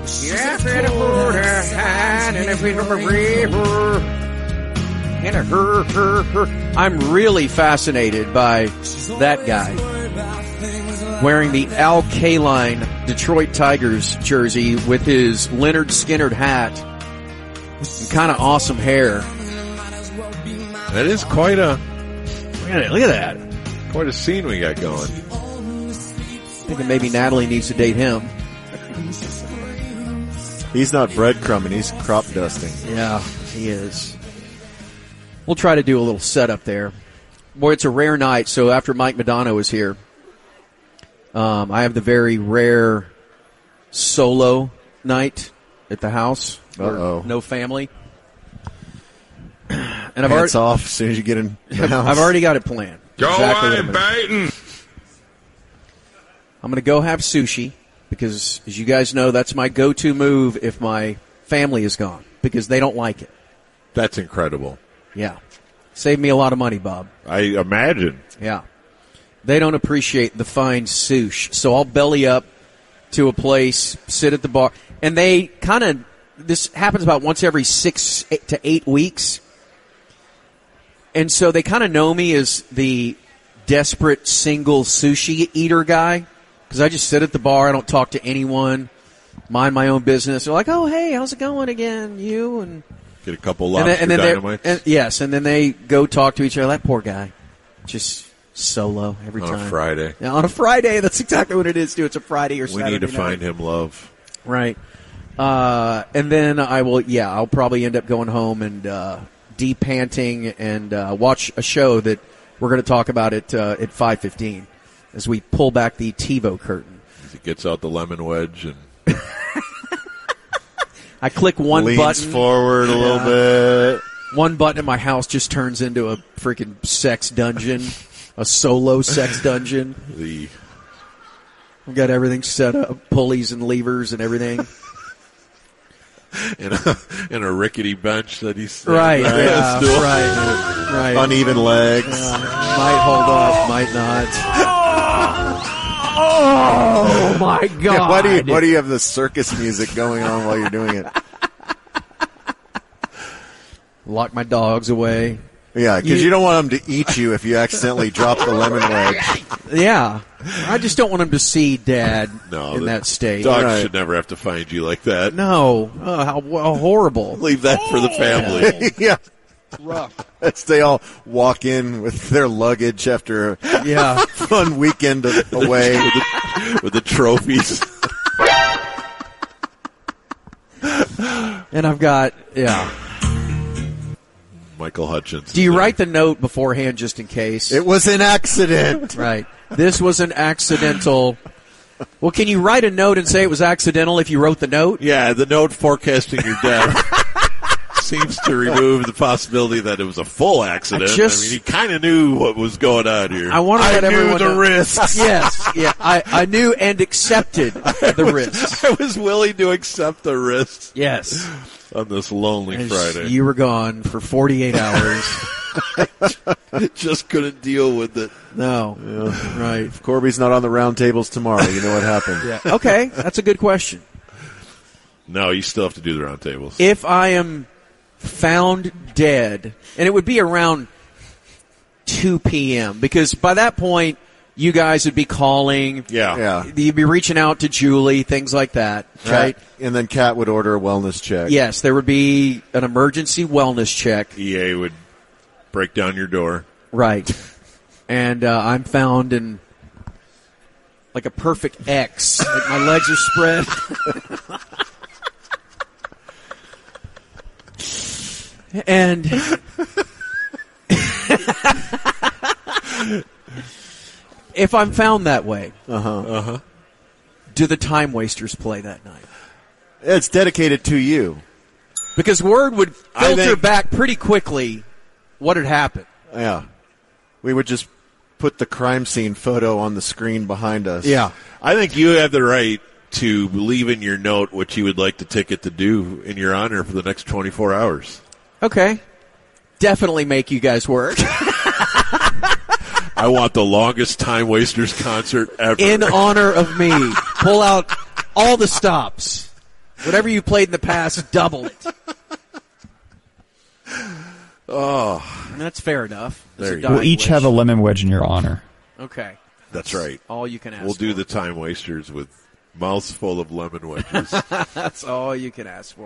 Yes, in a border hand, in a bit of a river, in a her. I'm really fascinated by that guy wearing the Al Kaline Detroit Tigers jersey with his Leonard Skinner hat and kind of awesome hair. That is quite a Look at that. quite a scene we got going. Thinking maybe Natalie needs to date him. He's not breadcrumbing, he's crop dusting. Yeah, he is. We'll try to do a little setup there. Boy, it's a rare night, so after Mike Modano is here, I have the very rare solo night at the house. Uh-oh. No family. And Pants off as soon as you get in the house. I've already got it planned. Go Exactly what on, Baton. I'm going to go have sushi because, as you guys know, that's my go-to move if my family is gone because they don't like it. That's incredible. Yeah. Saved me a lot of money, Bob. I imagine. Yeah. They don't appreciate the fine sushi. So I'll belly up to a place, sit at the bar. And they kind of, this happens about once every 6 to 8 weeks. And so they kind of know me as the desperate single sushi eater guy. Because I just sit at the bar, I don't talk to anyone, mind my own business. They're like, oh, hey, how's it going again? You? And Get a couple lobster dynamites. yes, and then they go talk to each other. That poor guy. Just solo every On time. a Friday. Yeah, on a Friday. That's exactly what it is, too. It's a Friday or We Saturday need to night. find him love. Right. And then I'll probably end up going home and de-panting and watch a show that we're going to talk about at 5:15 as we pull back the TiVo curtain. He gets out the lemon wedge and I click one Leans button. forward a little bit. One button in my house just turns into a freaking sex dungeon, a solo sex dungeon. the We've got everything set up, pulleys and levers and everything. and a rickety bench that he's Right, yeah, right. Uneven legs. Might hold up, might not. Oh my God! Yeah, why do you have the circus music going on while you're doing it? Lock my dogs away. Yeah, because you don't want them to eat you if you accidentally drop the lemon wedge. Yeah, I just don't want them to see Dad No, in that state. Dogs Right. should never have to find you like that. No, how horrible. Leave that for the family. Yeah. Rough. As they all walk in with their luggage after a Yeah. fun weekend away. with the trophies. And I've got, Michael Hutchins. Do you write the note beforehand just in case? It was an accident. Right. This was an accidental. Well, can you write a note and say it was accidental if you wrote the note? Yeah, the note forecasting your death seems to remove the possibility that it was a full accident. I mean, he kind of knew what was going on here. I want to let everyone knew the know. risks. Yes, yeah. I knew and accepted the risks. I was willing to accept the risks Yes. on this lonely As Friday. you were gone for 48 hours. Just couldn't deal with it. No. Right. If Corby's not on the round tables tomorrow, you know what happened. Yeah. Okay, that's a good question. No, you still have to do the round tables. If I am found dead, and it would be around 2 p.m., because by that point, you guys would be calling. Yeah. You'd be reaching out to Julie, things like that, right? And then Kat would order a wellness check. Yes, there would be an emergency wellness check. EA would break down your door. Right. And I'm found in like a perfect X. Like my legs are spread. And if I'm found that way, do the Time Wasters play that night? It's dedicated to you. Because word would I filter think- back pretty quickly what had happened. Yeah. We would just put the crime scene photo on the screen behind us. Yeah. I think you have the right to leave in your note what you would like the ticket to do in your honor for the next 24 hours. Okay. Definitely make you guys work. I want the longest Time Wasters concert ever. In honor of me. Pull out all the stops. Whatever you played in the past, double it. Oh, and that's fair enough. We'll each have a lemon wedge in your honor. Okay. That's right. All you can ask We'll for. do the time wasters with mouths full of lemon wedges. That's all you can ask for.